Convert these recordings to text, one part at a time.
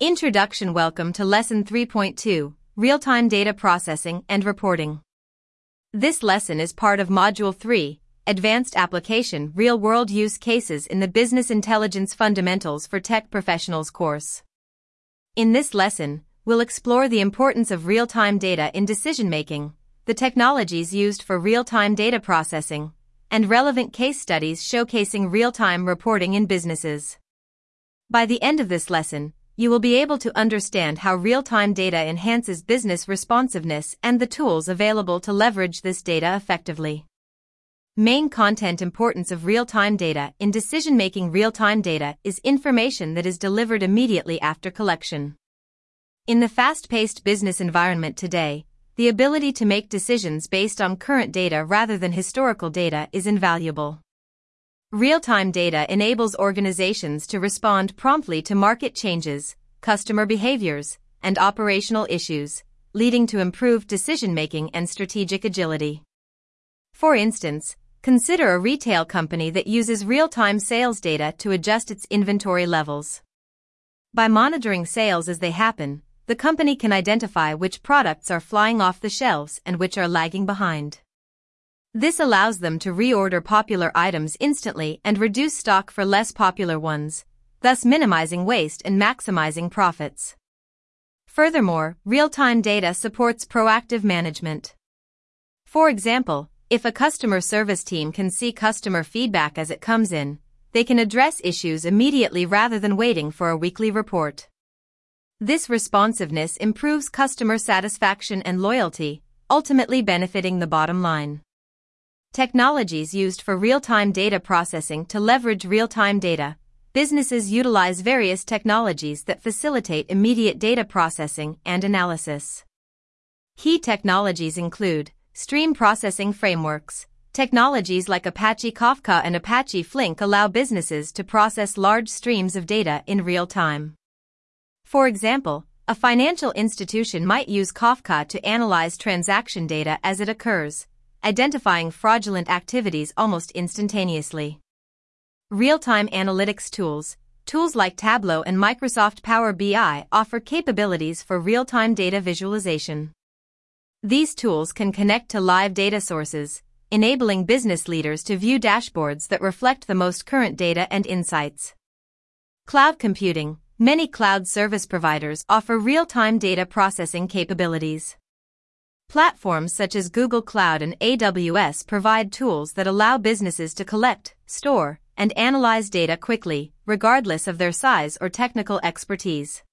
Introduction. Welcome to Lesson 3.2, Real-Time Data Processing and Reporting. This lesson is part of Module 3, Advanced Application Real-World Use Cases in the Business Intelligence Fundamentals for Tech Professionals course. In this lesson, we'll explore the importance of real-time data in decision-making, the technologies used for real-time data processing, and relevant case studies showcasing real-time reporting in businesses. By the end of this lesson, you will be able to understand how real-time data enhances business responsiveness and the tools available to leverage this data effectively. Main content. Importance of real-time data in decision-making. Real-time data is information that is delivered immediately after collection. In the fast-paced business environment today, the ability to make decisions based on current data rather than historical data is invaluable. Real-time data enables organizations to respond promptly to market changes, customer behaviors, and operational issues, leading to improved decision-making and strategic agility. For instance, consider a retail company that uses real-time sales data to adjust its inventory levels. By monitoring sales as they happen, the company can identify which products are flying off the shelves and which are lagging behind. This allows them to reorder popular items instantly and reduce stock for less popular ones, thus minimizing waste and maximizing profits. Furthermore, real-time data supports proactive management. For example, if a customer service team can see customer feedback as it comes in, they can address issues immediately rather than waiting for a weekly report. This responsiveness improves customer satisfaction and loyalty, ultimately benefiting the bottom line. Technologies used for real-time data processing. To leverage real-time data, businesses utilize various technologies that facilitate immediate data processing and analysis. Key technologies include stream processing frameworks. Technologies like Apache Kafka and Apache Flink allow businesses to process large streams of data in real time. For example, a financial institution might use Kafka to analyze transaction data as it occurs, identifying fraudulent activities almost instantaneously. Real-time analytics tools. Tools like Tableau and Microsoft Power BI offer capabilities for real-time data visualization. These tools can connect to live data sources, enabling business leaders to view dashboards that reflect the most current data and insights. Cloud computing. Many cloud service providers offer real-time data processing capabilities. Platforms such as Google Cloud and AWS provide tools that allow businesses to collect, store, and analyze data quickly, regardless of their size or technical expertise.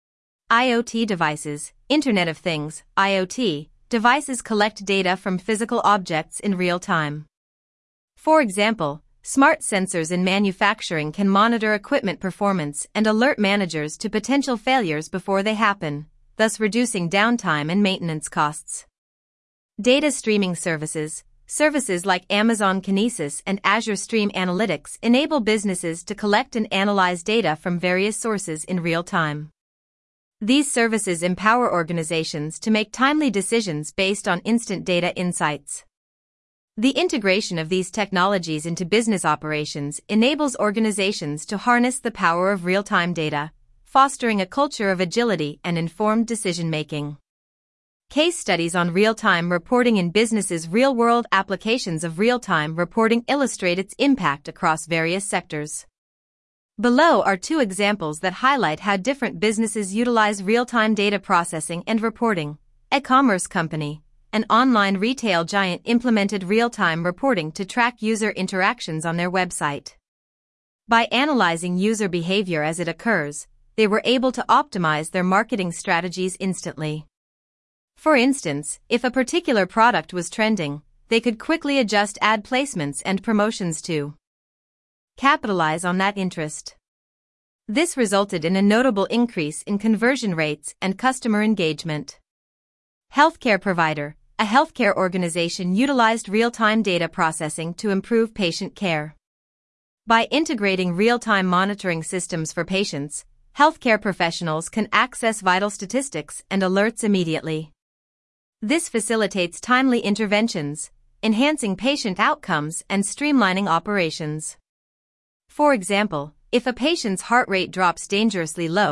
IoT devices. Internet of Things, IoT, devices collect data from physical objects in real time. For example, smart sensors in manufacturing can monitor equipment performance and alert managers to potential failures before they happen, thus reducing downtime and maintenance costs. Data streaming services. Services like Amazon Kinesis and Azure Stream Analytics enable businesses to collect and analyze data from various sources in real time. These services empower organizations to make timely decisions based on instant data insights. The integration of these technologies into business operations enables organizations to harness the power of real-time data, fostering a culture of agility and informed decision-making. Case studies on real-time reporting in businesses. Real-world applications of real-time reporting illustrate its impact across various sectors. Below are two examples that highlight how different businesses utilize real-time data processing and reporting. E-commerce company. An online retail giant implemented real-time reporting to track user interactions on their website. By analyzing user behavior as it occurs, they were able to optimize their marketing strategies instantly. For instance, if a particular product was trending, they could quickly adjust ad placements and promotions to capitalize on that interest. This resulted in a notable increase in conversion rates and customer engagement. Healthcare provider. A healthcare organization utilized real-time data processing to improve patient care. By integrating real-time monitoring systems for patients, healthcare professionals can access vital statistics and alerts immediately. This facilitates timely interventions, enhancing patient outcomes and streamlining operations. For example, if a patient's heart rate drops dangerously low,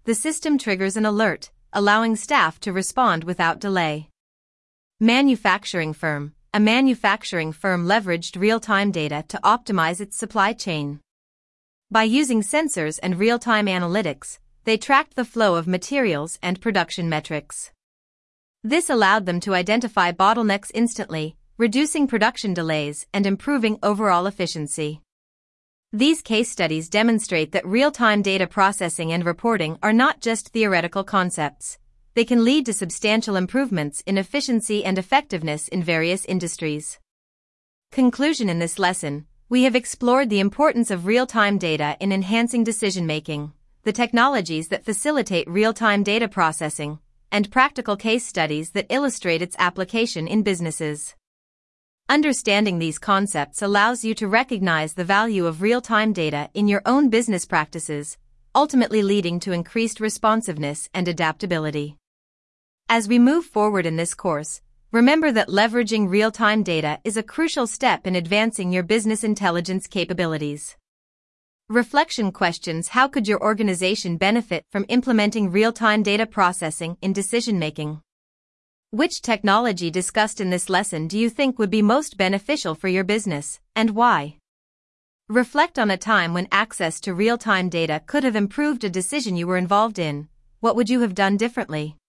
the system triggers an alert, allowing staff to respond without delay. Manufacturing firm. A manufacturing firm leveraged real-time data to optimize its supply chain. By using sensors and real-time analytics, they tracked the flow of materials and production metrics. This allowed them to identify bottlenecks instantly, reducing production delays and improving overall efficiency. These case studies demonstrate that real-time data processing and reporting are not just theoretical concepts. They can lead to substantial improvements in efficiency and effectiveness in various industries. Conclusion: in this lesson, we have explored the importance of real-time data in enhancing decision-making, the technologies that facilitate real-time data processing, and practical case studies that illustrate its application in businesses. Understanding these concepts allows you to recognize the value of real-time data in your own business practices, ultimately leading to increased responsiveness and adaptability. As we move forward in this course, remember that leveraging real-time data is a crucial step in advancing your business intelligence capabilities. Reflection questions: how could your organization benefit from implementing real-time data processing in decision-making? Which technology discussed in this lesson do you think would be most beneficial for your business, and why? Reflect on a time when access to real-time data could have improved a decision you were involved in. What would you have done differently?